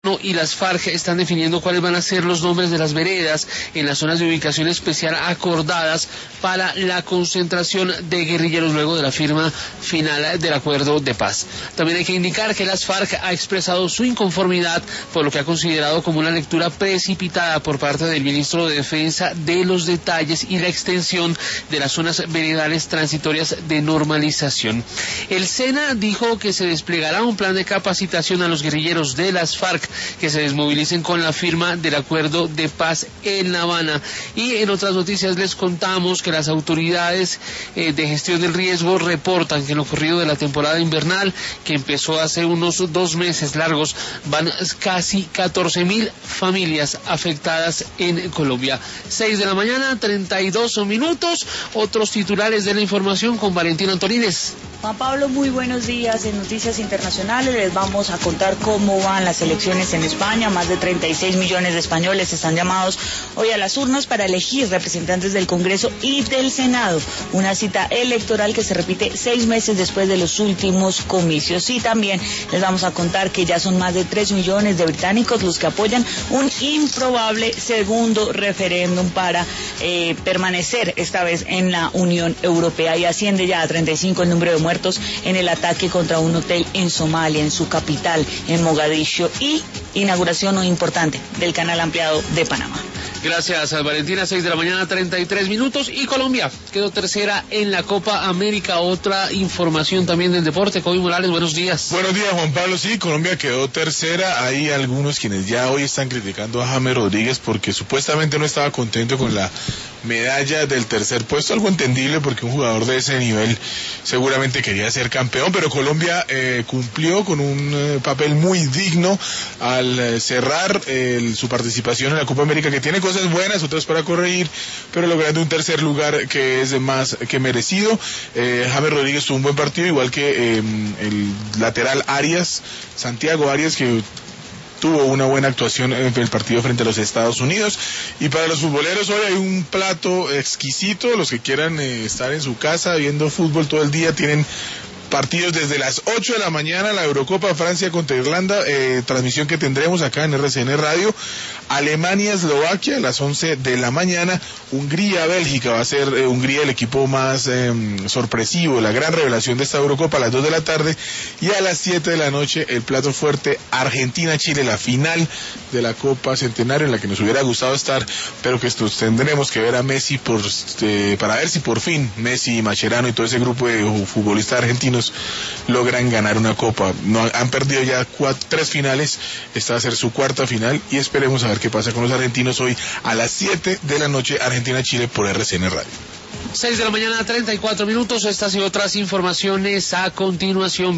y las FARC están definiendo cuáles van a ser los nombres de las veredas en las zonas de ubicación especial acordadas para la concentración de guerrilleros luego de la firma final del acuerdo de paz. También hay que indicar que las FARC ha expresado su inconformidad por lo que ha considerado como una lectura precipitada por parte del ministro de Defensa de los detalles y la extensión de las zonas veredales transitorias de normalización. El SENA dijo que se desplegará un plan de capacitación a los guerrilleros de las FARC que se desmovilicen con la firma del acuerdo de paz en La Habana. Y en otras noticias les contamos que las autoridades de gestión del riesgo reportan que en lo ocurrido de la temporada invernal, que empezó hace unos 2 meses largos, van casi 14.000 familias afectadas en Colombia. 6 de la mañana, 32 minutos. Otros titulares de la información con Valentina Antonines. Juan Pablo, muy buenos días. En Noticias Internacionales les vamos a contar cómo van las elecciones en España. Más de 36 millones de españoles están llamados hoy a las urnas para elegir representantes del Congreso y del Senado. Una cita electoral que se repite 6 meses después de los últimos comicios. Y también les vamos a contar que ya son más de 3 millones de británicos los que apoyan un improbable segundo referéndum para permanecer esta vez en la Unión Europea, y asciende ya a 35 el número de muertos en el ataque contra un hotel en Somalia, en su capital, en Mogadiscio, y inauguración importante del canal ampliado de Panamá. Gracias, Valentina. 6 de la mañana, 33 minutos. Y Colombia quedó tercera en la Copa América. Otra información también del deporte. Kobe Morales, buenos días. Buenos días, Juan Pablo. Sí, Colombia quedó tercera. Hay algunos quienes ya hoy están criticando a James Rodríguez porque supuestamente no estaba contento con la medalla del tercer puesto. Algo entendible porque un jugador de ese nivel seguramente quería ser campeón, pero Colombia cumplió con un papel muy digno al cerrar su participación en la Copa América, que tiene cosas buenas, otras para corregir, pero logrando un tercer lugar que es más que merecido. James Rodríguez tuvo un buen partido, igual que el lateral Arias, Santiago Arias, que tuvo una buena actuación en el partido frente a los Estados Unidos. Y para los futboleros hoy hay un plato exquisito. Los que quieran estar en su casa viendo fútbol todo el día tienen partidos desde las 8 de la mañana, la Eurocopa Francia contra Irlanda, transmisión que tendremos acá en RCN Radio. Alemania-Eslovaquia a las 11 de la mañana. Hungría-Bélgica, va a ser Hungría el equipo más sorpresivo, la gran revelación de esta Eurocopa, a las 2 de la tarde. Y a las 7 de la noche el plato fuerte, Argentina-Chile, la final de la Copa Centenario, en la que nos hubiera gustado estar, pero que tendremos que ver a Messi para ver si por fin Messi y Mascherano y todo ese grupo de futbolistas argentinos logran ganar una copa. No, han perdido ya 3 finales, esta va a ser su 4ª final, y esperemos a ver qué pasa con los argentinos hoy a las 7 de la noche, Argentina-Chile por RCN Radio. 6 de la mañana, 34 minutos. Estas y otras informaciones a continuación.